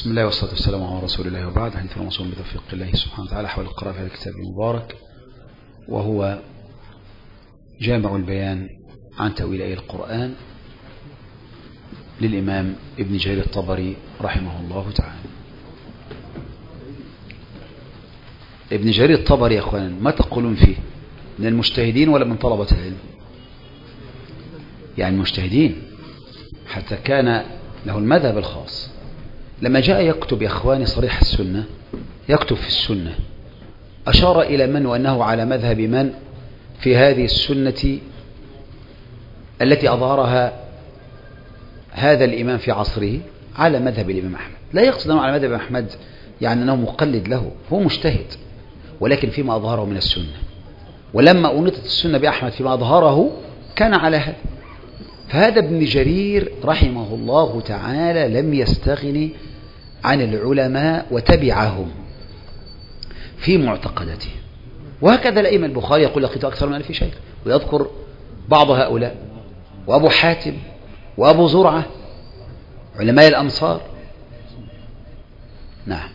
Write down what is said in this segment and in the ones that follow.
بسم الله والصلاة والسلام على رسول الله وبعد. حديث الموصول بتوفيق الله سبحانه وتعالى حول القراءة في هذا الكتاب المبارك، وهو جامع البيان عن تأويل آية القرآن للإمام ابن جرير الطبري رحمه الله تعالى. ابن جرير الطبري يا أخوان ما تقولون فيه؟ من المجتهدين ولا من طلبة العلم؟ يعني المجتهدين، حتى كان له المذهب الخاص. لما جاء يكتب يا أخواني صريح السنة، يكتب في السنة، أشار إلى من وأنه على مذهب من في هذه السنة التي أظهرها هذا الإمام في عصره، على مذهب الإمام أحمد. لا يقصد أنه على مذهب أحمد يعني أنه مقلد له، هو مجتهد، ولكن فيما أظهره من السنة. ولما أنطت السنة بأحمد فيما أظهره كان على هذا. فهذا ابن جرير رحمه الله تعالى لم يستغني عن العلماء وتبعهم في معتقداته. وهكذا الأئمة. البخاري يقول لقيت أكثر من 1000 شيخ، ويذكر بعض هؤلاء، وأبو حاتم وأبو زرعة علماء الأمصار. نعم.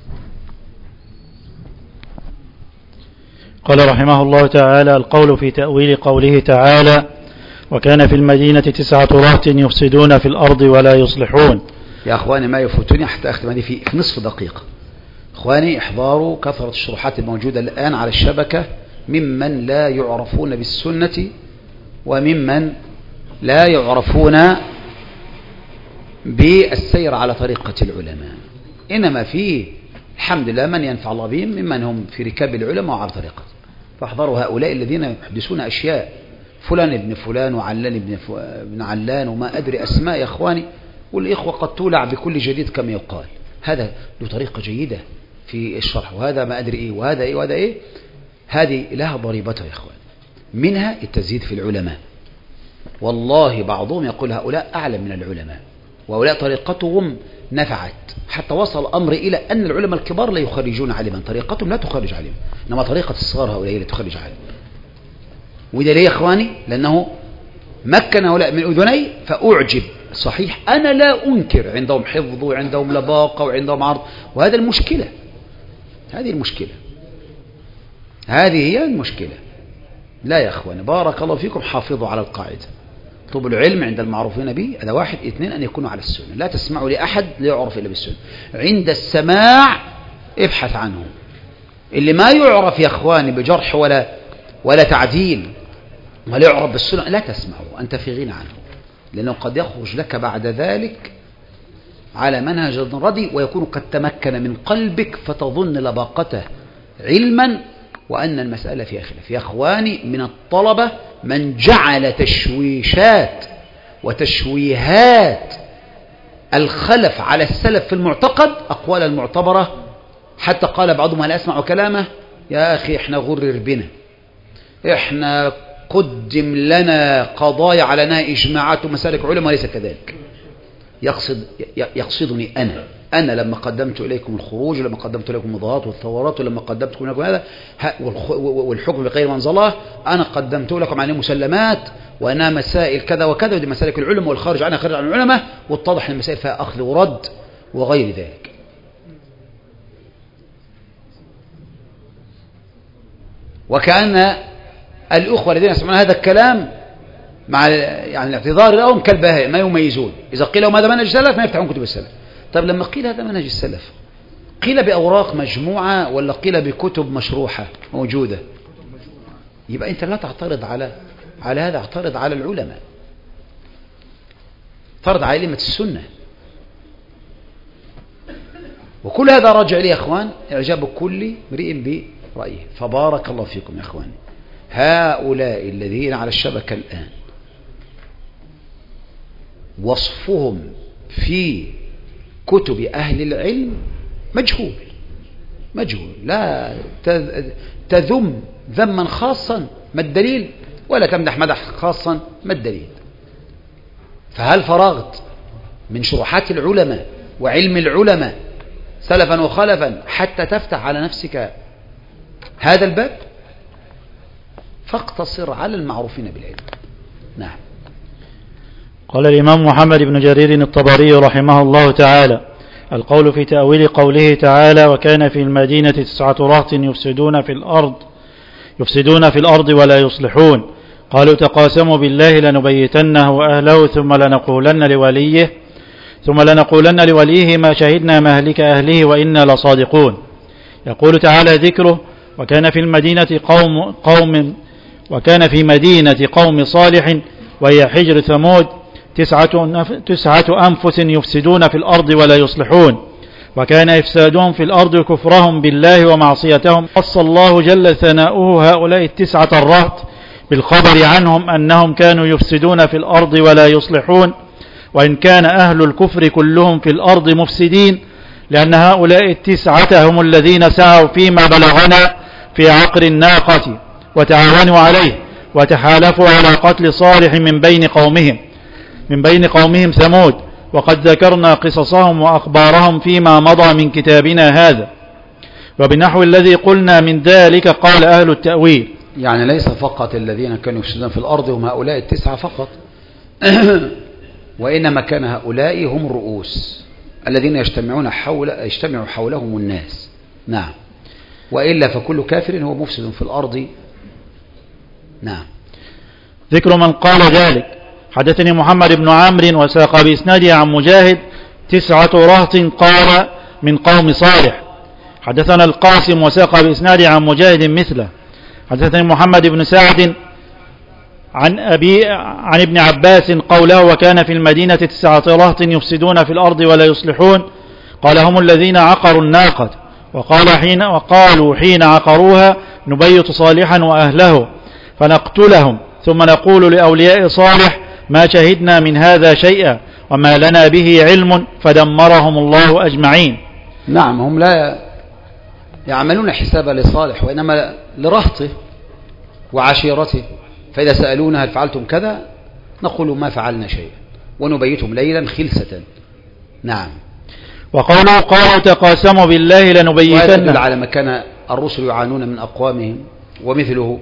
قال رحمه الله تعالى: القول في تأويل قوله تعالى: وكان في المدينة 9 رهط يفسدون في الأرض ولا يصلحون. يا أخواني ما يفوتني حتى أختم هذه في نصف دقيقة. أخواني احضروا كثرة الشروحات الموجودة الآن على الشبكة ممن لا يعرفون بالسنة وممن لا يعرفون بالسير على طريقة العلماء. إنما فيه الحمد لله من ينفع الله بهم ممن هم في ركاب العلماء وعلى طريقة. فاحضروا هؤلاء الذين يحدثون أشياء، فلان ابن فلان وعلان ابن علان وما أدري أسماء يا أخواني، والإخوة قد تولع بكل جديد كما يقال. هذا له طريقة جيدة في الشرح، وهذا ما أدري إيه وهذا إيه وهذا إيه. هذه لها ضريبتها يا أخوان، منها التزيد في العلماء. والله بعضهم يقول هؤلاء أعلم من العلماء، وهؤلاء طريقتهم نفعت حتى وصل الأمر إلى أن العلماء الكبار لا يخرجون عالما، طريقتهم لا تخرج عالما، إنما طريقة الصغار هؤلاء لا تخرج عالما. وده ليه يا أخواني؟ لأنه مكن هؤلاء من أذني فأعجب. صحيح أنا لا أنكر عندهم حفظ وعندهم لباقة وعندهم عرض، وهذا المشكلة. هذه المشكلة، هذه هي المشكلة. لا يا أخواني بارك الله فيكم، حافظوا على القاعدة: طلب العلم عند المعروفين به هذا 1 2 أن يكونوا على السنة. لا تسمعوا لأحد لا يعرف إلا بالسنة. عند السماع ابحث عنه. اللي ما يعرف يا أخواني بجرح ولا تعديل ولا يعرف بالسنة لا تسمعه، أنت في غنى عنه، لأنه قد يخرج لك بعد ذلك على منهج ردي، ويكون قد تمكن من قلبك فتظن لباقته علما وأن المسألة فيها خلاف. يا أخواني من الطلبة من جعل تشويشات وتشويهات الخلف على السلف في المعتقد أقوال المعتبرة، حتى قال بعضهم: هل أسمع كلامه؟ يا أخي إحنا غرر بنا، إحنا قدم لنا قضايا على إجماعات ومسالك علماء، وليس كذلك. يقصدني أنا لما قدمت إليكم الخروج، ولما قدمت إليكم المظاهرات والثورات، ولما قدمت لكم هذا والحكم بغير ما أنزل الله، أنا قدمت لكم عليه مسلمات وأنا مسائل كذا وكذا، ودي مسالك العلماء والخارج عنها خارج عن العلماء، واتضح أن المسائل فيها أخذ ورد وغير ذلك. وكأن الأخوة الذين يسمعون هذا الكلام مع يعني الاعتذار لهم كالبهائم ما يميزون. إذا قيل لهم هذا منهج السلف ما يفتحون كتب السلف. طيب لما قيل هذا منهج السلف، قيل بأوراق مجموعة ولا قيل بكتب مشروحة موجودة؟ يبقى أنت لا تعترض على هذا، اعترض على العلماء، اعترض على أئمة السنة. وكل هذا راجع لي يا أخوان إعجاب كل امرئ برأيه. فبارك الله فيكم يا أخواني. هؤلاء الذين على الشبكة الآن وصفهم في كتب أهل العلم مجهول. لا تذم ذما خاصا ما الدليل، ولا تمدح مدح خاصا ما الدليل. فهل فرغت من شروحات العلماء وعلم العلماء سلفا وخلفا حتى تفتح على نفسك هذا الباب؟ فاقتصر على المعروفين بالعلم. نعم. قال الإمام محمد بن جرير الطبري رحمه الله تعالى: القول في تأويل قوله تعالى وكان في المدينة 9 رهط يفسدون في الأرض ولا يصلحون. قالوا تقاسموا بالله لنبيتنه وأهله ثم لنقولن لوليه ما شهدنا مهلك أهله وإنا لصادقون. يقول تعالى ذكره وكان في مدينة قوم صالح وهي حجر ثمود 9 أنفس يفسدون في الأرض ولا يصلحون وكان إفسادهم في الأرض كفرهم بالله ومعصيتهم. قص الله جل ثناؤه هؤلاء 9 الرهط بالخبر عنهم أنهم كانوا يفسدون في الأرض ولا يصلحون، وإن كان أهل الكفر كلهم في الأرض مفسدين، لأن هؤلاء 9 هم الذين سعوا فيما بلغنا في عقر الناقة وتعاونوا عليه وتحالفوا على قتل صالح من بين قومهم ثمود، وقد ذكرنا قصصهم وأخبارهم فيما مضى من كتابنا هذا. وبنحو الذي قلنا من ذلك قال أهل التأويل، يعني ليس فقط الذين كانوا يفسدون في الأرض هم هؤلاء 9 فقط وإنما كان هؤلاء هم الرؤوس الذين يجتمع حولهم الناس. نعم، وإلا فكل كافر هو مفسد في الأرض. نعم. ذكر من قال ذلك. حدثني محمد بن عمرو وساق بإسناده عن مجاهد 9 رهط قال من قوم صالح. حدثنا القاسم وساق بإسناده عن مجاهد مثله. حدثني محمد بن سعد عن ابن عباس قوله وكان في المدينة 9 رهط يفسدون في الأرض ولا يصلحون، قال هم الذين عقروا الناقة، وقالوا حين عقروها نبيت صالحا وأهله فنقتلهم ثم نقول لأولياء صالح ما شهدنا من هذا شيئا وما لنا به علم، فدمرهم الله أجمعين. نعم، هم لا يعملون حسابا لصالح وإنما لرهطه وعشيرته، فإذا سألونا هل فعلتم كذا نقول ما فعلنا شيئا ونبيتهم ليلا خلسة. نعم. وقالوا تقاسموا بالله لنبيتن، على ما كان الرسل يعانون من أقوامهم، ومثله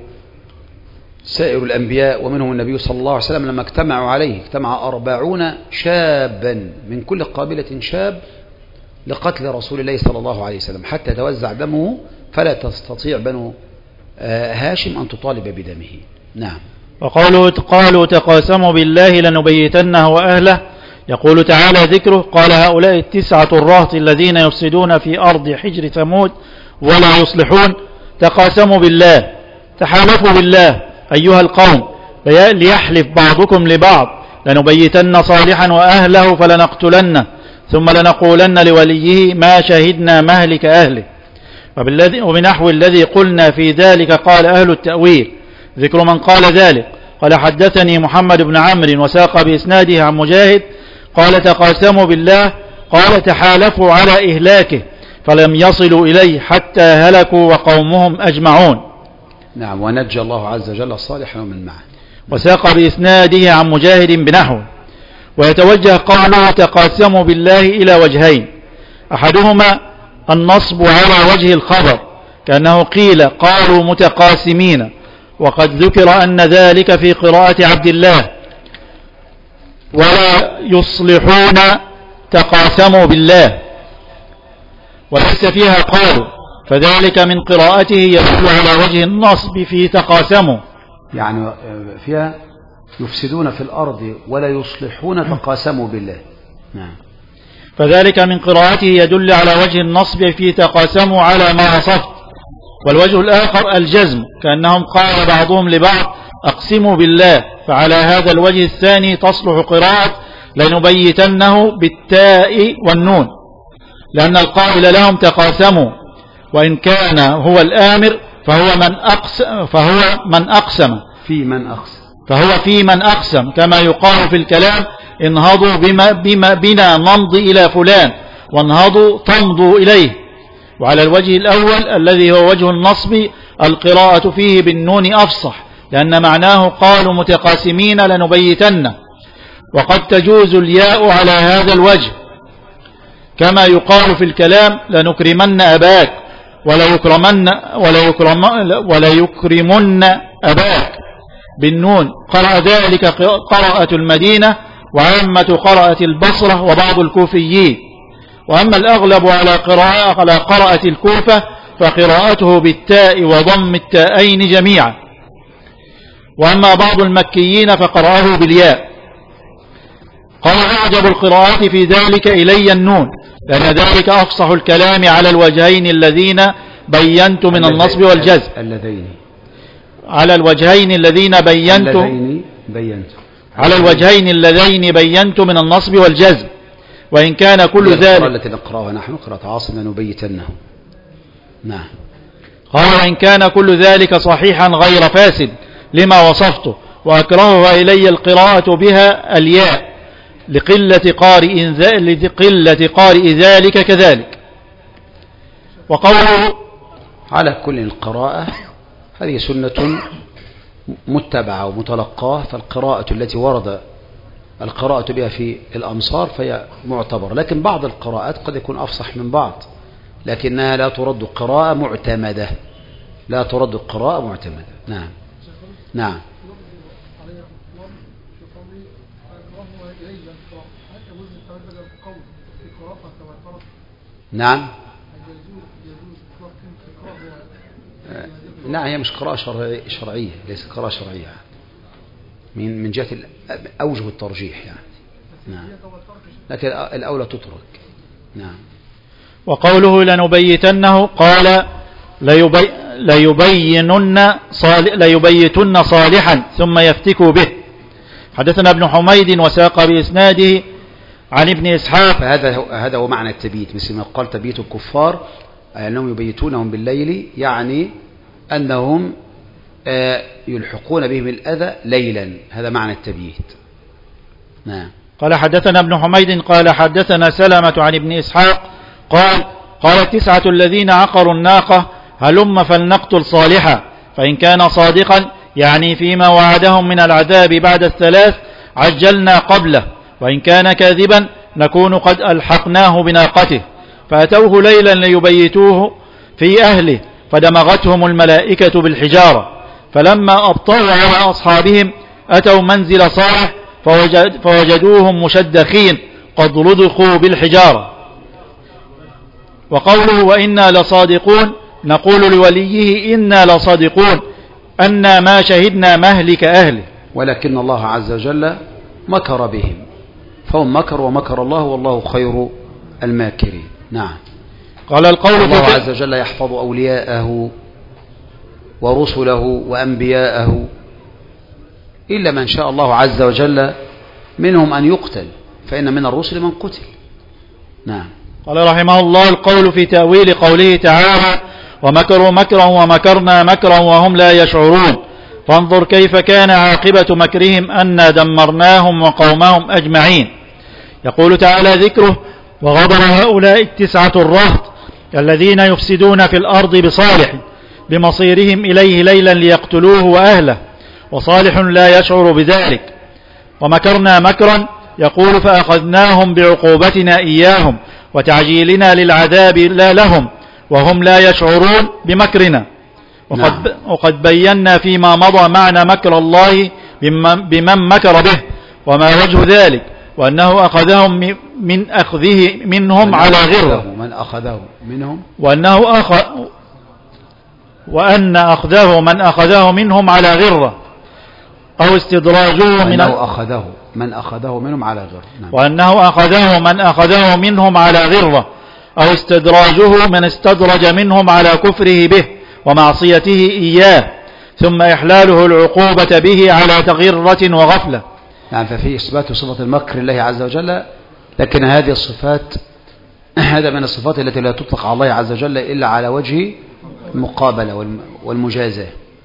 سائر الأنبياء ومنهم النبي صلى الله عليه وسلم لما اجتمع 40 شابا من كل قابلة شاب لقتل رسول الله صلى الله عليه وسلم حتى توزع دمه فلا تستطيع بنو هاشم أن تطالب بدمه. نعم. قالوا تقاسموا بالله لنبيتنه وأهله. يقول تعالى ذكره قال هؤلاء 9 الرهط الذين يفسدون في أرض حجر ثمود ولا يصلحون تقاسموا بالله، تحالفوا بالله أيها القوم، ليحلف بعضكم لبعض لنبيتن صالحا وأهله فلنقتلنه ثم لنقولن لوليه ما شهدنا مهلك أهله. وبنحو الذي قلنا في ذلك قال أهل التأويل. ذكر من قال ذلك. قال حدثني محمد بن عمرو وساق بإسناده عن مجاهد قال تقاسموا بالله، قال تحالفوا على إهلاكه فلم يصلوا إليه حتى هلكوا وقومهم أجمعون. نعم. ونجى الله عز وجل الصالح ومن معه. وساق بإسناده عن مجاهد بنحو. ويتوجه قوله تقاسموا بالله إلى وجهين، أحدهما النصب على وجه الخبر كأنه قيل قالوا متقاسمين، وقد ذكر أن ذلك في قراءة عبد الله ولا يصلحون تقاسموا بالله، وليس فيها قالوا، فذلك من قراءته يدل على وجه النصب في تقاسموا، يعني فيها يفسدون في الأرض ولا يصلحون تقاسموا بالله. نعم. فذلك من قراءته يدل على وجه النصب في تقاسموا على ما وصفت. والوجه الآخر الجزم كأنهم قال بعضهم لبعض أقسموا بالله، فعلى هذا الوجه الثاني تصلح قراءة لنبيتنه بالتاء والنون، لأن القائل لهم تقاسموا وإن كان هو الآمر فهو في من أقسم كما يقال في الكلام انهضوا بنا نمضي إلى فلان وانهضوا تمضوا إليه. وعلى الوجه الأول الذي هو وجه النصب القراءة فيه بالنون أفصح، لأن معناه قالوا متقاسمين لنبيتن، وقد تجوز الياء على هذا الوجه كما يقال في الكلام لنكرمن أباك ولا يكرمن أباك بالنون. قرأ ذلك قراءة المدينة وعامة قراءة البصرة وبعض الكوفيين. وأما الأغلب على قراءة الكوفة فقراءته بالتاء وضم التاءين جميعا. وأما بعض المكيين فقرأه بالياء. قال أعجب القراءات في ذلك إلي النون، لأن ذلك أفصح الكلام على الوجهين الذين بينت من النصب والجزم. على الوجهين الذين بينت من النصب والجزم. وإن كان كل ذلك التي نقرأها نحن قراءة عاصم نبيتنه. نعم. قال وإن كان كل ذلك صحيحا غير فاسد لما وصفته، وأكرهها إلي القراءة بها الياء لقلة قارئ ذلك كذلك. وقوله على كل القراءة هذه سنة متبعة ومتلقاة، فالقراءة التي ورد القراءة بها في الأمصار فهي معتبر، لكن بعض القراءات قد يكون أفصح من بعض، لكنها لا ترد قراءة معتمدة. نعم. نعم. نعم. نعم، هي مش قراءة شرعية، ليست قراءة شرعية من جهة أوجه الترجيح يعني. نعم. لكن الأولى تترك. نعم. وقوله لنبيتنه قال ليبيتن صالحا ثم يفتكوا به. حدثنا ابن حميد وساق بإسناده عن ابن إسحاق. هذا هو معنى التبييت، مثل ما قال تبييت الكفار أنهم يبيتونهم بالليل، يعني أنهم يلحقون بهم الأذى ليلا، هذا معنى التبييت. نعم. قال حدثنا ابن حميد قال حدثنا سلمة عن ابن إسحاق قال 9 الذين عقروا الناقة هلم فلنقتل صالحا، فإن كان صادقا يعني فيما وعدهم من العذاب بعد 3 عجلنا قبله، وإن كان كاذبا نكون قد ألحقناه بناقته. فأتوه ليلا ليبيتوه في أهله فدمغتهم الملائكة بالحجارة، فلما أبطأوا على أصحابهم أتوا منزل صالح فوجدوهم مشدخين قد رضخوا بالحجارة. وقوله وإنا لصادقون نقول لوليه إنا لصادقون أنا ما شهدنا مهلك أهله. ولكن الله عز وجل مكر بهم، فهم مكر ومكر الله والله خير الماكرين. نعم. قال القول الله عز وجل يحفظ أولياءه ورسله وأنبياءه إلا من شاء الله عز وجل منهم أن يقتل، فإن من الرسل من قتل. نعم. قال رحمه الله القول في تأويل قوله تعالى ومكروا مكرا ومكرنا مكرا وهم لا يشعرون، فانظر كيف كان عاقبة مكرهم أنا دمرناهم وقومهم أجمعين. يقول تعالى ذكره وغبر هؤلاء 9 الرهط الذين يفسدون في الأرض بصالح بمصيرهم إليه ليلا ليقتلوه وأهله، وصالح لا يشعر بذلك. ومكرنا مكرا يقول فأخذناهم بعقوبتنا إياهم وتعجيلنا للعذاب لا لهم وهم لا يشعرون بمكرنا. وقد بينا فيما مضى معنى مكر الله بمن مكر به وما وجه ذلك، وأنه أخذهم من أخذه منهم على غرة، وأن أخذه من أخذه منهم على غرة أو استدراجه من أخذه منهم على غرة. نعم. وأنه أخذه من أخذه منهم على غرة أو استدراجه من استدرج منهم على كفره به ومعصيته إياه، ثم إحلاله العقوبة به على تغرة وغفلة. نعم. ففي إثبات صفة المكر الله عز وجل، لكن هذه الصفات هذا من الصفات التي لا تطلق على الله عز وجل إلا على وجه المقابلة والمجازة،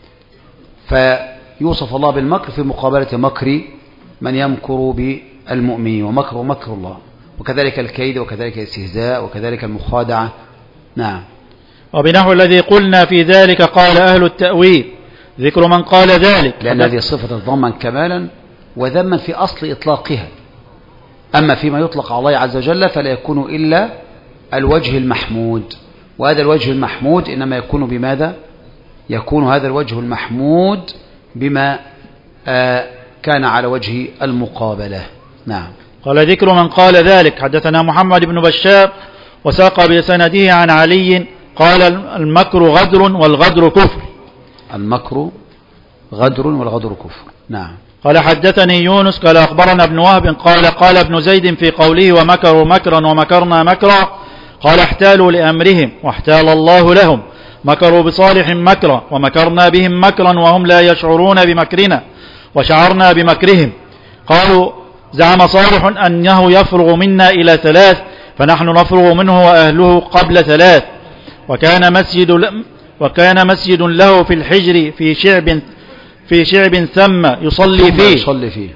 فيوصف الله بالمكر في مقابلة مكر من يمكر بالمؤمنين، ومكر مكر الله، وكذلك الكيد وكذلك الاستهزاء وكذلك المخادعة. نعم. وبنحو الذي قلنا في ذلك قال أهل التأويل ذكر من قال ذلك، لأن هذه الصفة تتضمن كمالا وذما في أصل إطلاقها، أما فيما يطلق على الله عز وجل فلا يكون إلا الوجه المحمود، وهذا الوجه المحمود إنما يكون بماذا؟ يكون هذا الوجه المحمود بما كان على وجه المقابلة. نعم. قال ذكر من قال ذلك. حدثنا محمد بن بشار وساق بسنده عن علي قال المكر غدر والغدر كفر. المكر غدر والغدر كفر. نعم. قال حدثني يونس قال أخبرنا ابن وهب قال ابن زيد في قوله ومكروا مكرا ومكرنا مكرا قال احتالوا لأمرهم واحتال الله لهم، مكروا بصالح مكرا ومكرنا بهم مكرا وهم لا يشعرون بمكرنا وشعرنا بمكرهم. قالوا زعم صالح أنه يفرغ منا إلى 3 فنحن نفرغ منه وأهله قبل 3. وكان مسجد له في الحجر في شعب ثم يصلي فيه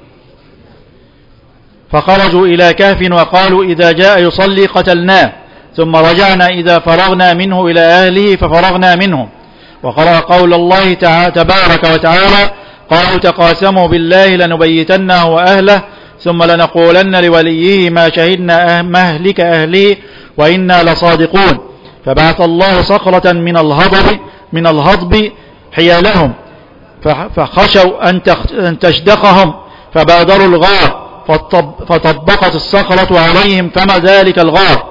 فخرجوا إلى كهف وقالوا إذا جاء يصلي قتلناه، ثم رجعنا إذا فرغنا منه إلى أهله ففرغنا منهم. وقرأ قول الله تبارك وتعالى قالوا تقاسموا بالله لنبيتنه وأهله ثم لنقولن لوليه ما شهدنا مهلك أهله وإنا لصادقون. فبعث الله صخرة من الهضب حيالهم فخشوا أن تشدقهم فبادروا الغار فطبقت الصخرة عليهم فما ذلك الغار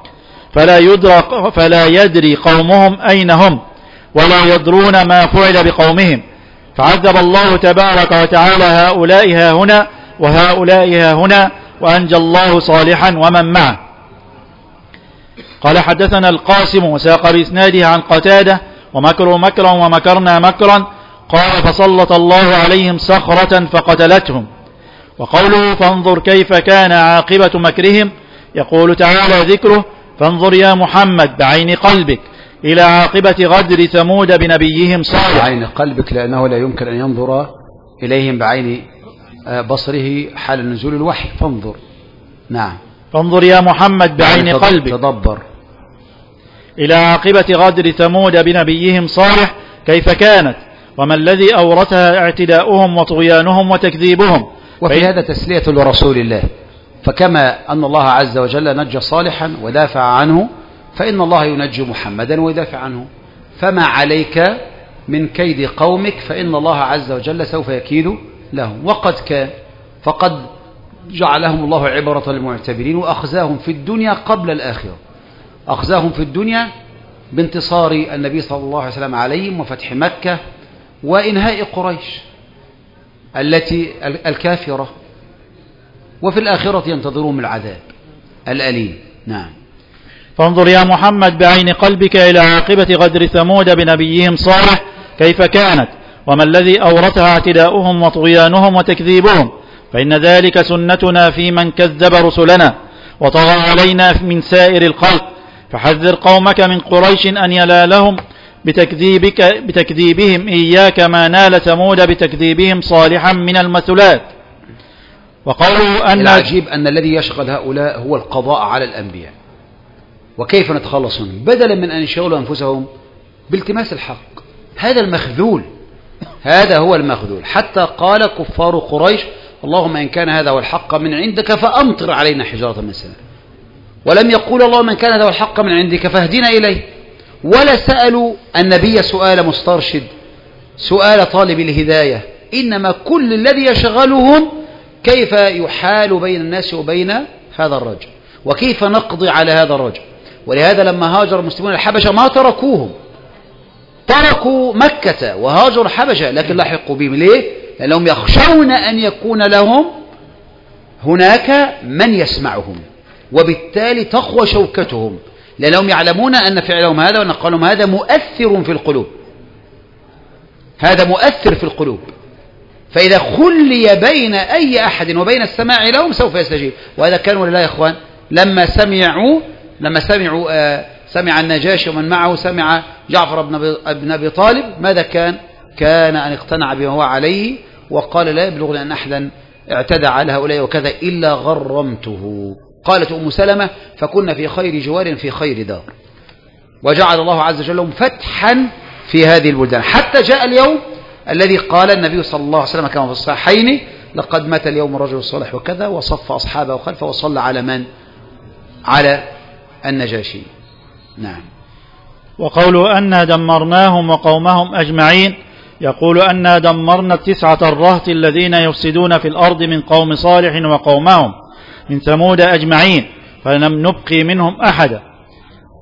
فلا يدري قومهم أين هم ولا يدرون ما فعل بقومهم، فعذب الله تبارك وتعالى هؤلاء ها هنا وهؤلاء ها هنا وأنجى الله صالحا ومن معه. قال حدثنا القاسم وساق بإسناده عن قتادة ومكروا مكرا ومكرنا مكرا قال فسلط الله عليهم صخرة فقتلتهم. وقوله فانظر كيف كان عاقبة مكرهم يقول تعالى ذكره فانظر يا محمد بعين قلبك إلى عاقبة غدر ثمود بنبيهم صالح. بعين قلبك لأنه لا يمكن أن ينظر إليهم بعين بصره حال نزول الوحي. فانظر. نعم. فانظر يا محمد بعين قلبك تدبر إلى عاقبة غدر ثمود بنبيهم صالح كيف كانت وما الذي أورثها اعتداؤهم وطغيانهم وتكذيبهم. وفي هذا تسلية لرسول الله، فكما أن الله عز وجل نجى صالحا ودافع عنه فإن الله ينجي محمدا ويدافع عنه. فما عليك من كيد قومك فإن الله عز وجل سوف يكيد لهم. وقد كان فقد جعلهم الله عبرة للمعتبرين وأخزاهم في الدنيا قبل الآخرة. أخزاهم في الدنيا بانتصار النبي صلى الله عليه وسلم عليهم وفتح مكة وإنهاء قريش التي الكافرة، وفي الآخرة ينتظرهم العذاب الأليم. نعم. فانظر يا محمد بعين قلبك إلى عاقبة غدر ثمود بنبيهم صالح كيف كانت وما الذي أورثها اعتداؤهم وطغيانهم وتكذيبهم، فإن ذلك سنتنا في من كذب رسلنا وطغى علينا من سائر الخلق. فحذر قومك من قريش أن ينالهم بتكذيبهم إياك ما نال ثمود بتكذيبهم صالحا من المثلات. وقالوا أن العجيب أن الذي يشغل هؤلاء هو القضاء على الأنبياء وكيف نتخلص منهم بدلا من أن يشغلوا أنفسهم بالتماس الحق. هذا المخذول، هذا هو المخذول. حتى قال كفار قريش اللهم إن كان هذا هو الحق من عندك فأمطر علينا حجارة من السماء، ولم يقول اللهم إن كان هذا هو الحق من عندك فاهدنا إليه. ولا سألوا النبي سؤال مسترشد سؤال طالب الهداية، إنما كل الذي يشغلهم كيف يحال بين الناس وبين هذا الرجل وكيف نقضي على هذا الرجل. ولهذا لما هاجر المسلمون الحبشة ما تركوهم، تركوا مكة وهاجروا الحبشة، لكن لحقوا بهم. ليه؟ لأنهم يخشون أن يكون لهم هناك من يسمعهم، وبالتالي تقوى شوكتهم، لأنهم يعلمون أن فعلهم هذا ونقلهم هذا مؤثر في القلوب، هذا مؤثر في القلوب. فإذا خلي بين أي أحد وبين السماع لهم سوف يستجيب. وهذا كان ولله يا إخوان لما سمعوا سمع النجاشي ومن معه سمع جعفر بن أبي طالب، ماذا كان أن اقتنع بما هو عليه وقال لا يبلغني أن أحدا اعتدى على هؤلاء وكذا إلا غرمته. قالت أم سلمة فكنا في خير جوار في خير دار، وجعل الله عز وجل لهم فتحا في هذه البلدان، حتى جاء اليوم الذي قال النبي صلى الله عليه وسلم كما في الصحيحين لقد مات اليوم الرجل الصالح وكذا، وصف أصحابه خلفه وصلى على من؟ على النجاشي. نعم. وقولوا أنا دمرناهم وقومهم أجمعين يقول أنا دمرنا 9 الرهط الذين يفسدون في الأرض من قوم صالح وقومهم من ثمود أجمعين فلم نبقي منهم أحدا.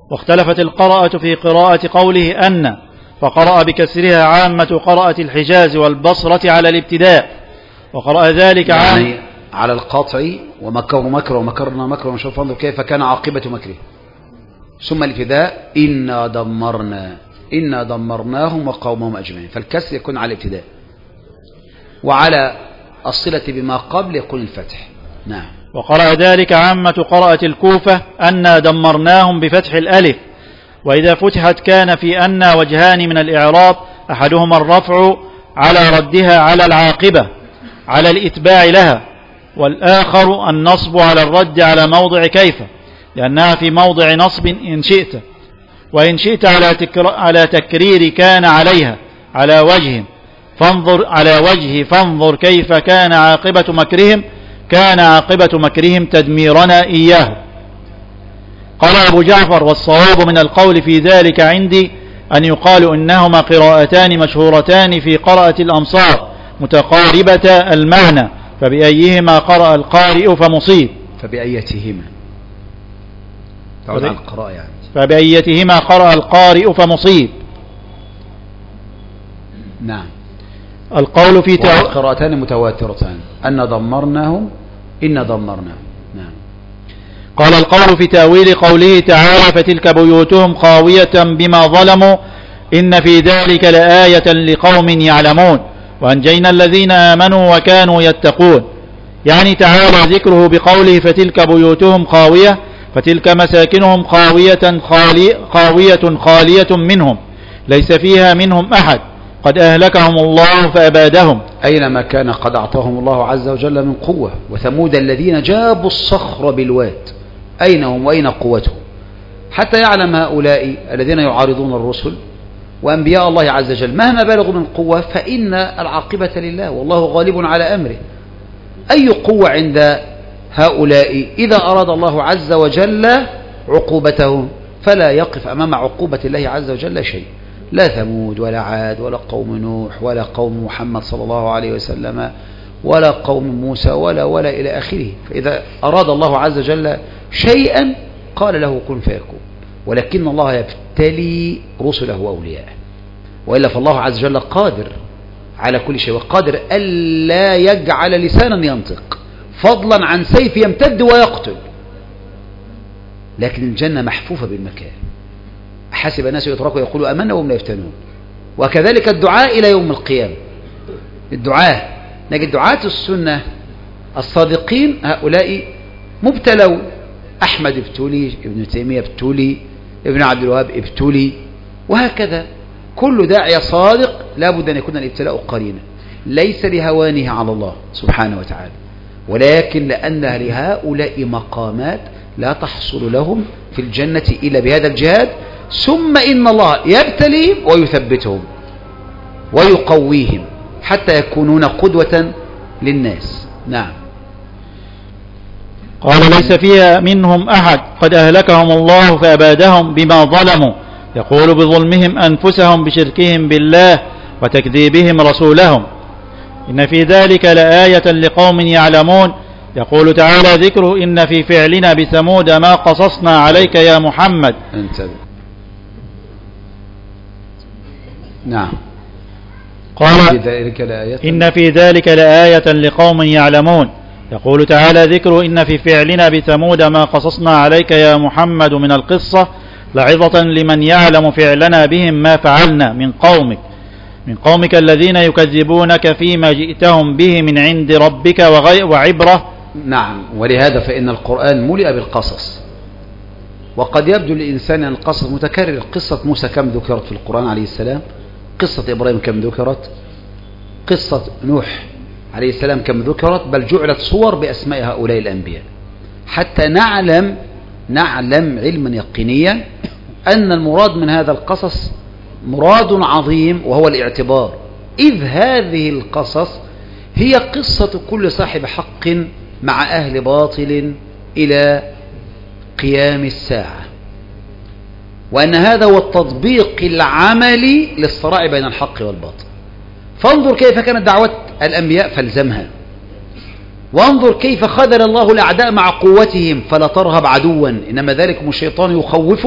واختلفت القراءة في قراءة قوله أن، فقرأ بكسرها عامة قراءة الحجاز والبصرة على الابتداء، وقرأ ذلك يعني على القطع، ومكروا مكرا ومكرنا مكرا ونشوف فانظر كيف كان عاقبة مكره. ثم الابتداء إنا دمرناهم وقومهم أجمعين، فالكسر يكون على الابتداء، وعلى الصلة بما قبل يكون الفتح. نعم. وقرأ ذلك عامة قراءة الكوفة أنا دمرناهم بفتح الألف، وإذا فتحت كان في أن وجهان من الإعراب، أحدهما الرفع على ردها على العاقبة على الإتباع لها، والآخر النصب على الرد على موضع كيف، لأنها في موضع نصب إن شئت، وإن شئت على تكرير كان عليها على وجه فانظر كيف كان عاقبة مكرهم، كان عاقبة مكرهم تدميرنا إياه. قال أبو جعفر: والصواب من القول في ذلك عندي أن يقال إنهما قراءتان مشهورتان في قراءة الأمصار متقاربة المعنى، فبأيهما قرأ القارئ فمصيب. فبأيتهما قرأ القارئ فمصيب. نعم. القول في قراءتان متواترتان، إن دمرناهم. نعم. قال: القول في تأويل قوله تعالى: فتلك بيوتهم خاوية بما ظلموا إن في ذلك لآية لقوم يعلمون وأنجينا الذين آمنوا وكانوا يتقون، يعني تعالى ذكره بقوله: فتلك بيوتهم خاوية، فتلك مساكنهم خاوية خالية منهم، ليس فيها منهم أحد، قد أهلكهم الله فأبادهم. أينما كان قد أعطاهم الله عز وجل من قوة. وثمود الذين جابوا الصخر بالواد، أين هم وأين قوتهم؟ حتى يعلم هؤلاء الذين يعارضون الرسل وأنبياء الله عز وجل مهما بالغوا من قوة فإن العاقبة لله، والله غالب على أمره. أي قوة عند هؤلاء إذا أراد الله عز وجل عقوبتهم، فلا يقف أمام عقوبة الله عز وجل شيء، لا ثمود ولا عاد ولا قوم نوح ولا قوم محمد صلى الله عليه وسلم ولا قوم موسى ولا إلى آخره. فإذا أراد الله عز وجل شيئا قال له كن فيكون، ولكن الله يبتلي رسله وأولياءه، وإلا فالله عز وجل قادر على كل شيء، وقادر ألا يجعل لسانا ينطق فضلا عن سيف يمتد ويقتل. لكن الجنة محفوفة بالمكان، حسب الناس يتركوا يقولوا أمنا وهم لا يفتنون. وكذلك الدعاء إلى يوم القيامة، الدعاء نجد دعاة السنة الصادقين هؤلاء مبتلون، أحمد ابتلي، ابن تيمية ابتلي، ابن عبد الوهاب ابتلي، وهكذا كل داعية صادق لا بد أن يكون الابتلاء قرينا، ليس لهوانه على الله سبحانه وتعالى، ولكن لأنها لهؤلاء مقامات لا تحصل لهم في الجنة إلا بهذا الجهاد. ثم إن الله يبتليهم ويثبتهم ويقويهم حتى يكونون قدوة للناس. نعم. قال: ليس فيها منهم أحد، قد أهلكهم الله فأبادهم بما ظلموا، يقول بظلمهم أنفسهم بشركهم بالله وتكذيبهم رسولهم. إن في ذلك لآية لقوم يعلمون، يقول تعالى ذكره: إن في فعلنا بثمود ما قصصنا عليك يا محمد. نعم. قال: إن في ذلك لآية لقوم يعلمون، يقول تعالى ذكره: إن في فعلنا بثمود ما قصصنا عليك يا محمد من القصة لعظة لمن يعلم فعلنا بهم ما فعلنا من قومك الذين يكذبونك فيما جئتهم به من عند ربك وعبرة. نعم. ولهذا فإن القرآن ملئ بالقصص، وقد يبدو للإنسان أن القصص متكرر. قصة موسى كم ذكرت في القرآن عليه السلام؟ قصة إبراهيم كم ذكرت؟ قصة نوح عليه السلام كم ذكرت؟ بل جعلت صور بأسماء هؤلاء الأنبياء حتى نعلم علما يقينيا أن المراد من هذا القصص مراد عظيم، وهو الاعتبار، إذ هذه القصص هي قصة كل صاحب حق مع أهل باطل إلى قيام الساعة، وأن هذا هو التطبيق العملي للصراع بين الحق والباطل. فانظر كيف كانت دعوة الأنبياء فالزمها، وانظر كيف خذل الله الأعداء مع قوتهم فلا ترهب عدوا، إنما ذلكم الشيطان يخوف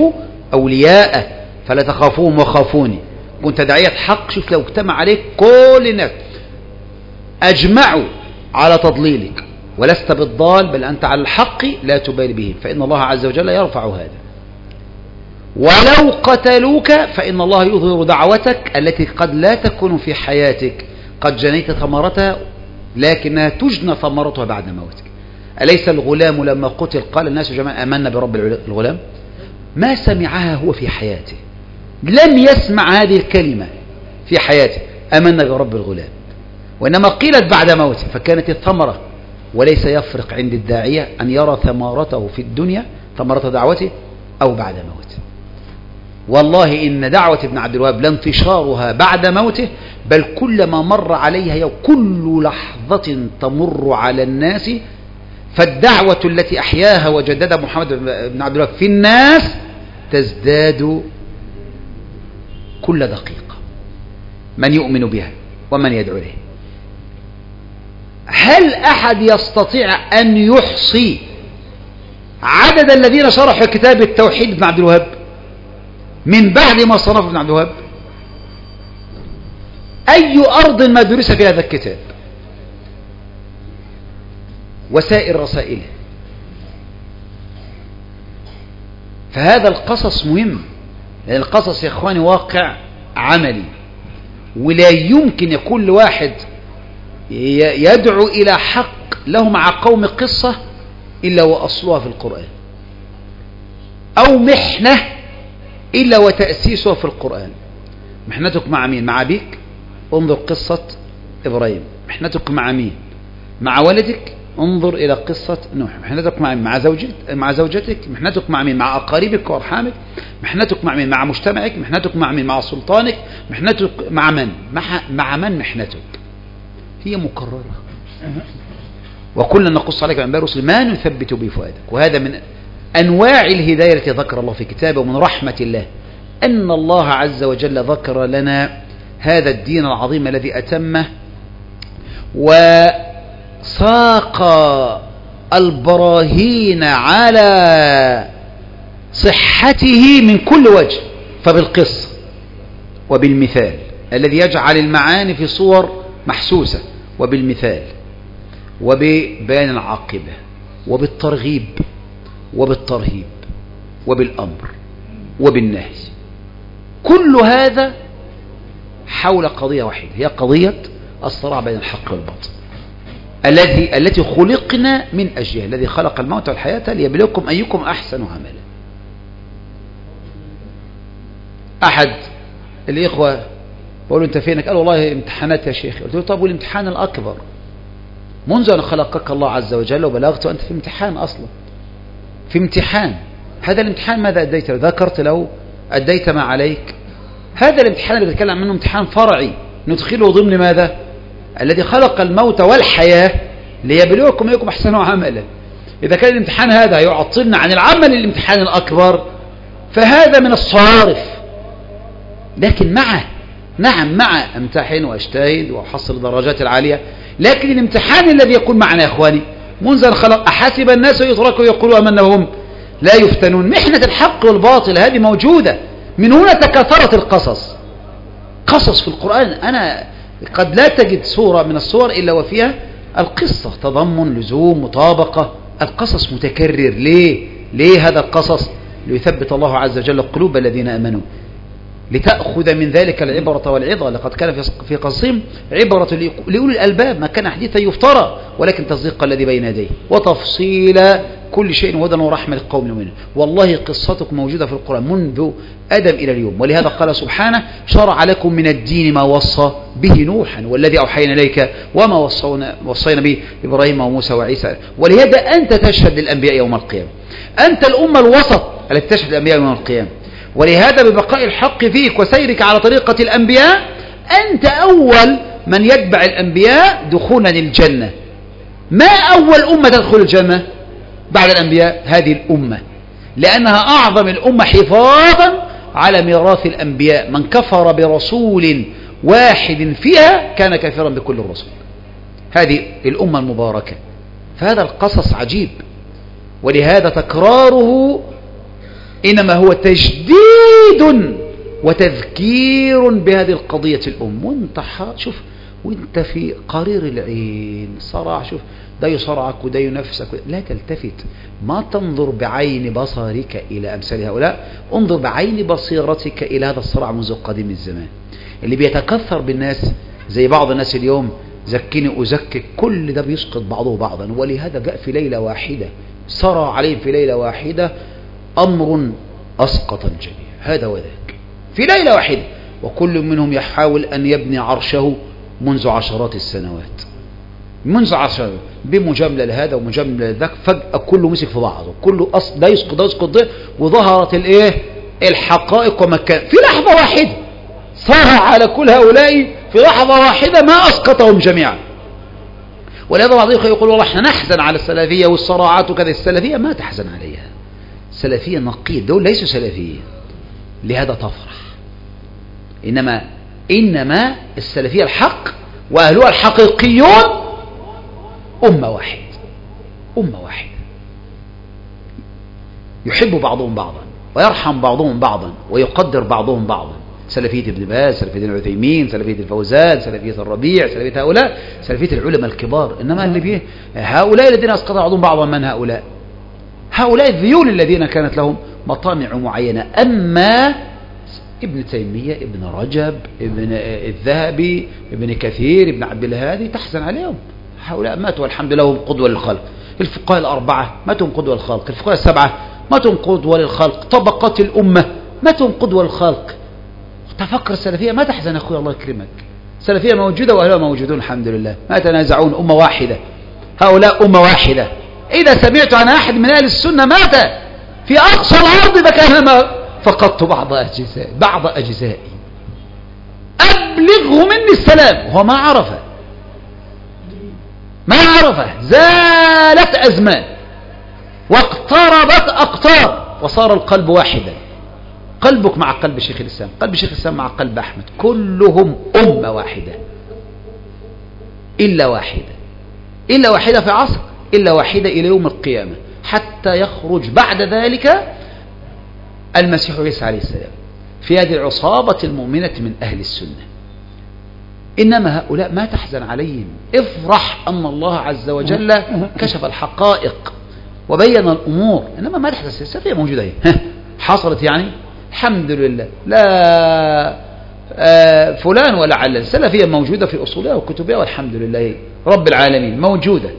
أولياء فلا تخافوهم وخافوني. كنت داعية حق، شوف لو اجتمع عليك كل الناس أجمعوا على تضليلك ولست بالضال بل أنت على الحق لا تبالي بهم، فإن الله عز وجل يرفع هذا. ولو قتلوك فإن الله يظهر دعوتك التي قد لا تكون في حياتك قد جنيت ثمرتها لكنها تجنى ثمرتها بعد موتك. أليس الغلام لما قتل قال الناس جميعا آمنا برب الغلام؟ ما سمعها هو في حياته، لم يسمع هذه الكلمة في حياته آمنا برب الغلام، وإنما قيلت بعد موته فكانت الثمرة. وليس يفرق عند الداعية أن يرى ثمرته في الدنيا، ثمرة دعوته، أو بعد موته. والله إن دعوة ابن عبد الوهاب لانتشارها بعد موته، بل كلما مر عليها يوم كل لحظة تمر على الناس، فالدعوة التي أحياها وجددها محمد بن عبد الوهاب في الناس تزداد كل دقيقة من يؤمن بها ومن يدعو إليه. هل أحد يستطيع أن يحصي عدد الذين شرحوا كتاب التوحيد ابن عبد الوهاب من بعد ما صنف ابن عبد الوهاب؟ أي أرض ما درس في هذا الكتاب وسائر رسائله. فهذا القصص مهم، لأن القصص يا إخواني واقع عملي، ولا يمكن يكون لواحد يدعو إلى حق له مع قوم قصة إلا وأصلها في القرآن، أو محنة إلا وتأسيسها في القرآن. محنتك مع مين؟ مع أبيك؟ انظر قصة إبراهيم. محنتك مع مين؟ مع ولدك؟ انظر إلى قصة نوح. محنتك مع مين؟ مع زوجتك؟ محنتك مع مين؟ مع أقاربك وأرحامك؟ محنتك مع مين؟ مع مجتمعك؟ محنتك مع مين؟ مع سلطانك؟ محنتك مع من؟ مع من محنتك؟ هي مكررة، وكلنا نقص عليك من أنباء الرسل ما نثبت به فؤادك. وهذا من أنواع الهداية التي ذكر الله في كتابه، ومن رحمة الله أن الله عز وجل ذكر لنا هذا الدين العظيم الذي أتمه وساق البراهين على صحته من كل وجه، فبالقصة وبالمثال الذي يجعل المعاني في صور محسوسة، وبالمثال وببيان العاقبة، وبالترغيب وبالترهيب وبالأمر وبالنهي، كل هذا حول قضية واحدة، هي قضية الصراع بين الحق والباطل التي خلقنا من أجلها، الذي خلق الموت والحياة ليبلوكم أيكم أحسن عملا. أحد الإخوة بقول له أنت فينك؟ قال والله امتحانات يا شيخ. قلت له طب والامتحان الأكبر؟ منذ أن خلقك الله عز وجل وبلغت وأنت في امتحان أصلا، في امتحان. هذا الامتحان ماذا أديت له؟ ذكرت له؟ أديت ما عليك؟ هذا الامتحان اللي بتكلم عنه امتحان فرعي ندخله ضمن ماذا؟ الذي خلق الموت والحياة ليبلوكم أيكم أحسن عملا. إذا كان الامتحان هذا يعطلنا عن العمل الامتحان الأكبر فهذا من الصارف. لكن مع امتحن واجتهد وأحصل درجات العالية، لكن الامتحان الذي يكون معنا يا إخواني منذ أن خلق أحسب الناس يتركوا يقولوا آمنا وهم لا يفتنون. محنة الحق والباطل هذه موجودة، من هنا تكاثرت القصص. قصص في القرآن أنا قد لا تجد سورة من السور إلا وفيها القصة، تضمن، لزوم، مطابقة. القصص متكرر. ليه هذا القصص؟ ليثبت الله عز وجل قلوب الذين آمنوا، لتأخذ من ذلك العبرة والعظة. لقد كان في قصصهم عبرة لأولي الألباب، ما كان حديثا يفترى ولكن تصديق الذي بين يديه وتفصيل كل شيء وهدى ورحمة للقوم المؤمنين. والله قصتك موجودة في القرآن منذ آدم إلى اليوم. ولهذا قال سبحانه شرع لكم من الدين ما وصى به نوحا والذي أوحينا إليك وما وصينا به إبراهيم وموسى وعيسى. ولهذا أنت تشهد للأنبياء يوم القيامة، أنت الأمة الوسط التي تشهد للأنبياء يوم القيامة. ولهذا ببقاء الحق فيك وسيرك على طريقة الأنبياء أنت أول من يتبع الأنبياء دخولا الجنة. ما أول أمة تدخل الجنة بعد الأنبياء؟ هذه الأمة، لأنها أعظم الأمة حفاظا على ميراث الأنبياء. من كفر برسول واحد فيها كان كافرا بكل الرسل. هذه الأمة المباركة. فهذا القصص عجيب، ولهذا تكراره إنما هو تجديد وتذكير بهذه القضية الأم. وانت شوف، وانت في قرير العين صراع، شوف ده يصرعك وده ينفسك، لا تلتفت، ما تنظر بعين بصرك إلى أمثال هؤلاء، انظر بعين بصيرتك إلى هذا الصراع منذ قديم الزمان اللي بيتكثر بالناس. زي بعض الناس اليوم زكني أزكك، كل ده بيسقط بعضه بعضا. ولهذا جاء في ليلة واحدة، صرع عليهم في ليلة واحدة أمر أسقط الجميع، هذا وذاك في ليلة واحدة. وكل منهم يحاول أن يبني عرشه منذ عشرات السنوات، منذ عشرات، بمجاملة لهذا ومجاملة لذاك، فجأة كله مسك في بعضه، كله ده يسقط ده يسقط ده، وظهرت الحقائق ومكان في لحظة واحدة. صرع على كل هؤلاء في لحظة واحدة ما أسقطهم جميعا. ولهذا بعض يقول والله احنا نحزن على السلفية والصراعات وكذا. السلفية ما تحزن عليها، السلفية نقية، دول ليسوا سلفيين لهذا تفرح. إنما السلفية الحق وأهلها الحقيقيون أمة واحد، أمة واحدة يحب بعضهم بعضا ويرحم بعضهم بعضا ويقدر بعضهم بعضا. سلفية ابن باز، سلفية العثيمين، سلفية الفوزان، سلفية الربيع، سلفية هؤلاء، سلفية العلماء الكبار. إنما اللي فيه هؤلاء الذين أسقط بعضهم بعضا، من هؤلاء؟ هؤلاء الذيول الذين كانت لهم مطامع معينة. أما ابن تيمية، ابن رجب، ابن الذهبي، ابن كثير، ابن عبد الهادي، تحزن عليهم. هؤلاء ماتوا والحمد لله هم قدوة للخلق. الفقهاء الأربعة ماتوا قدوة للخلق، الفقهاء السبعة ماتوا قدوة للخلق، طبقات الأمة ماتوا قدوة للخلق. تفكر السلفية ما تحزن أخوي الله يكرمك، السلفية موجودة وأهلها موجودون الحمد لله، ما يتنازعون، أمة واحدة، هؤلاء أمة واحدة. إذا سمعت عن أحد من أهل السنة مات في أقصى الأرض فكأنما فقدت بعض أجزائي، أبلغه مني السلام. وهو ما عرفه، زالت أزمان واقتربت أقطار وصار القلب واحدا. قلبك مع قلب شيخ الإسلام، قلب شيخ الإسلام مع قلب أحمد، كلهم أمة واحدة إلا واحدة في عصر، إلا واحدة إلى يوم القيامة، حتى يخرج بعد ذلك المسيح عيسى عليه السلام في هذه العصابة المؤمنة من أهل السنة. إنما هؤلاء ما تحزن عليهم، افرح أن الله عز وجل كشف الحقائق وبين الأمور. إنما ما تحزن، السلفية موجودة هي حصلت يعني الحمد لله، لا فلان ولا علان، السلفية موجودة في أصولها وكتبها والحمد لله رب العالمين موجودة.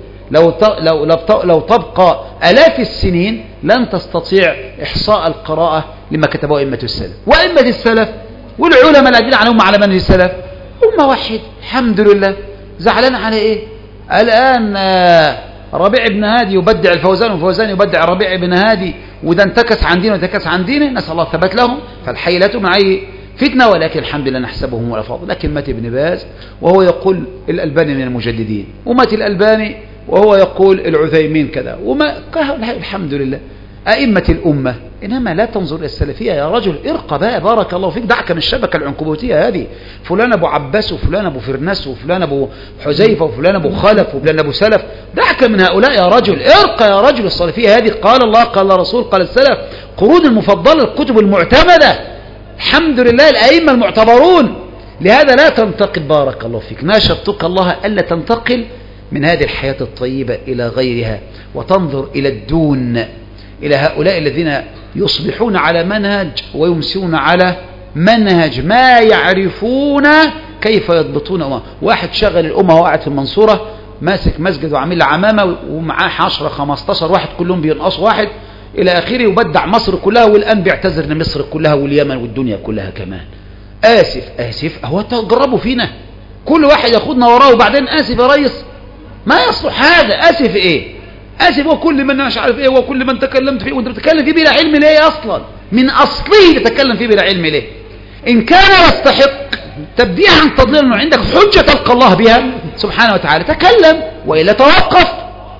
لو تبقى آلاف السنين لن تستطيع إحصاء القراءة لما كتبه أئمة السلف. وأئمة السلف والعلماء الذين عنهم على منهج السلف أمة واحد الحمد لله. زعلان على إيه الآن؟ ربيع بن هادي يبدع الفوزان والفوزان يبدع ربيع بن هادي، وده انتكس عن دينه وانتكس عن دينه، نسأل الله الثبات لهم. فالحيلة مع فتنة، ولكن الحمد لله نحسبهم والأفاضل. لكن مات ابن باز وهو يقول الألباني من المجددين، ومات الألباني وهو يقول العثيمين كذا، وما الحمد لله أئمة الأمة. إنما لا تنظر إلى السلفية يا رجل، ارقى بقى بارك الله فيك، دعك من الشبكة العنكبوتية هذه، فلان أبو عباس وفلان أبو فرناس وفلان أبو حذيفة وفلان أبو خلف وفلان أبو سلف، دعك من هؤلاء يا رجل، ارقى يا رجل. السلفية هذه قال الله قال الرسول قال السلف، قرون المفضلة، الكتب المعتمدة، الحمد لله الأئمة المعتبرون. لهذا لا تنتقل بارك الله فيك، ناشدتك الله ألا تنتقل من هذه الحياة الطيبة إلى غيرها، وتنظر إلى الدون، إلى هؤلاء الذين يصبحون على منهج ويمسون على منهج، ما يعرفون كيف يضبطون أمة. واحد شغل الأمة وهو قاعد في المنصورة ماسك مسجد وعامل له عمامة ومعاه 10-15 واحد كلهم بينقصوا واحد إلى آخره، يبدع مصر كلها، والآن بيعتذر لمصر كلها واليمن والدنيا كلها كمان. آسف هو تجربوا فينا، كل واحد ياخدنا وراه وبعدين آسف يا ريس، ما يصلح هذا. آسف إيه؟ آسف وكل من مش عارف إيه وكل من تكلمت فيه، وأنت بتتكلم فيه بلا علم ليه أصلا؟ من أصله تتكلم فيه بلا علم ليه؟ إن كان يستحق تبديعا تضليلا من عندك حجة تلقى الله بها سبحانه وتعالى تكلم، وإلا توقف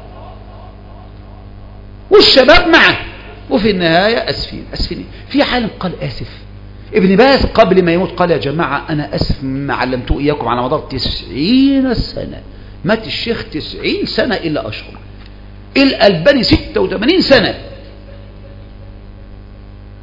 والشباب معه. وفي النهاية أسفين. في عالم قال آسف، ابن باز قبل ما يموت قال يا جماعة أنا أسف مما علمته إياكم على مدار 90 سنة. مات الشيخ 90 سنة إلا أشهر، الألباني 86 سنة.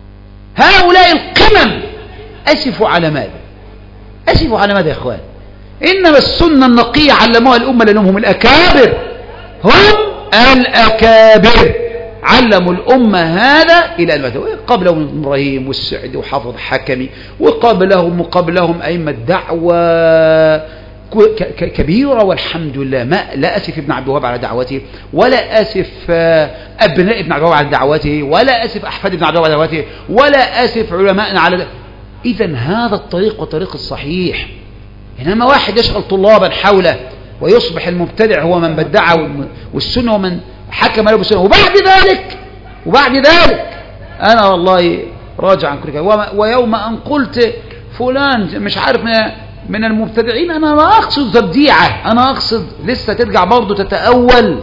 أسفوا على ماذا؟ أسفوا على ماذا يا إخوان؟ إنما السنة النقية علموها الأمة لأنهم هم الأكابر، هم الأكابر علموا الأمة هذا إلى المدى. قبلهم إبراهيم والسعد وحافظ حكمي، وقبلهم أئمة دعوة كبيرة والحمد لله. لا أسف ابن عبد الوهاب على دعوته، ولا أسف أبناء ابن عبد الوهاب على دعوته، ولا أسف أحفاد ابن عبد الوهاب على دعوته، ولا أسف علماءنا على إذن هذا الطريق والطريق الصحيح. إنما واحد يشغل طلابا حوله ويصبح المبتدع هو من بدع والسنة ومن حكم له بالسنة. وبعد ذلك أنا والله راجع عن كل كلام. ويوم أن قلت فلان مش عارف من المبتدعين، أنا ما أقصد تبديعه، أنا أقصد لسه ترجع برضو تتأول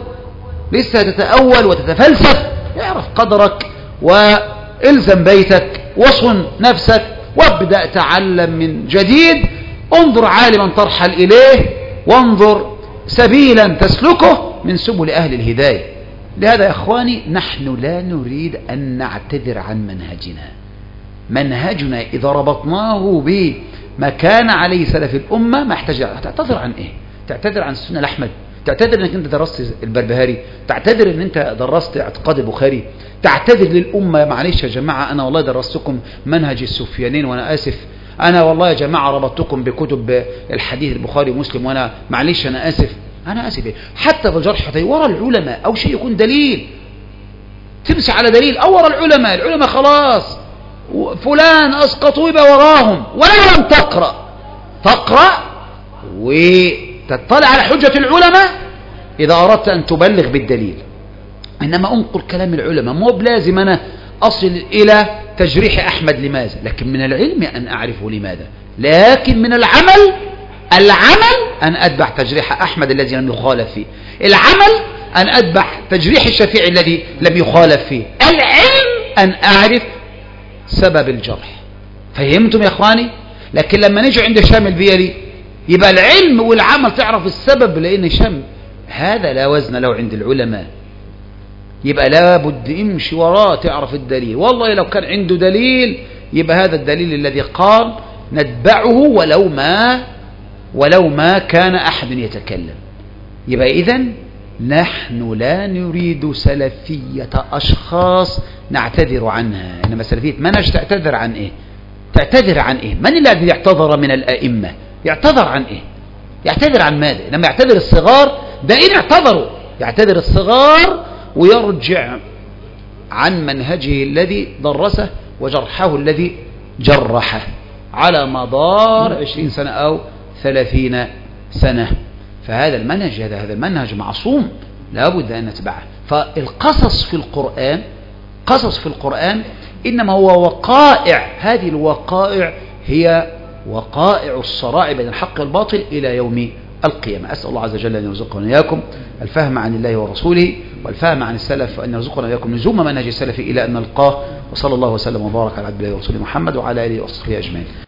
وتتفلسف. اعرف قدرك والزم بيتك وصن نفسك وابدأ تعلم من جديد. انظر عالما ترحل إليه، وانظر سبيلا تسلكه من سبل أهل الهداية. لهذا يا إخواني نحن لا نريد أن نعتذر عن منهجنا إذا ربطناه بما كان عليه سلف الأمة ما يحتاج. تعتذر عن إيه؟ تعتذر عن السنة الأحمد، تعتذر أنك أنت درست البربهاري، تعتذر أن أنت درست اعتقاد البخاري، تعتذر للأمة معلش يا جماعة أنا والله درستكم منهج السفيانين وأنا آسف، أنا والله يا جماعة ربطتكم بكتب الحديث البخاري ومسلم وأنا معلش أنا آسف. حتى في الجرح ورا العلماء أو شيء يكون دليل، تمسي على دليل أو ورا العلماء خلاص فلان أسقطوا يبقى وراهم. ولا لم تقرأ وتطلع على حجة العلماء إذا أردت أن تبلغ بالدليل. إنما أنقل كلام العلماء، مو بلازم أنا أصل إلى تجريح أحمد لماذا، لكن من العلم أن أعرفه لماذا، لكن من العمل أن أتبع تجريح أحمد الذي لم يخالف فيه، العمل أن أتبع تجريح الشافعي الذي لم يخالف فيه، العلم أن أعرف سبب الجرح. فهمتم يا إخواني؟ لكن لما نيجي عند هشام البيلي يبقى العلم والعمل تعرف السبب، لأن هشام هذا لا وزن له عند العلماء، يبقى لابد امشي وراه تعرف الدليل. والله لو كان عنده دليل يبقى هذا الدليل الذي قال نتبعه ولو ما كان أحد يتكلم. يبقى إذن نحن لا نريد سلفية أشخاص نعتذر عنها، إنما سلفية منهج. تعتذر عن إيه؟ من الذي يعتذر من الأئمة؟ يعتذر عن إيه؟ يعتذر عن ماذا؟ لما يعتذر الصغار ده إن اعتذروا، يعتذر الصغار ويرجع عن منهجه الذي درسه وجرحه الذي جرحه على مدار 20 سنة أو 30 سنة. فهذا المنهج هذا المنهج معصوم لا بد أن نتبعه. فالقصص في القرآن إنما هو وقائع، هذه الوقائع هي وقائع الصراع بين الحق والباطل إلى يوم القيامة. أسأل الله عز وجل أن يرزقنا إياكم الفهم عن الله ورسوله والفهم عن السلف، وأن يرزقنا إياكم لزوم منهج السلف إلى أن نلقاه. وصلى الله وسلم وبارك على عبد الله ورسوله محمد وعلى آله وصحبه أجمعين.